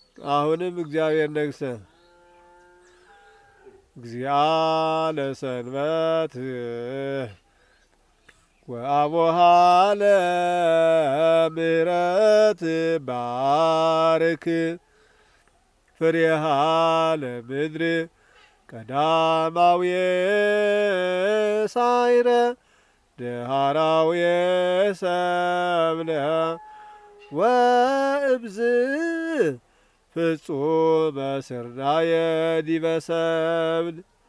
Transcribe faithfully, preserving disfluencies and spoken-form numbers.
አሁንም እግዚአብሔር ነግሰ እግዚአ ለሰንበት ወአቡሃ ለምሕረት ባርክ ፍሬሃ ለምድር ቀዳማዊ ሳይረ ደሃራዊ ሰብለ ወእብዝ ፍጹመ ስርናየ ዲበ ሰብል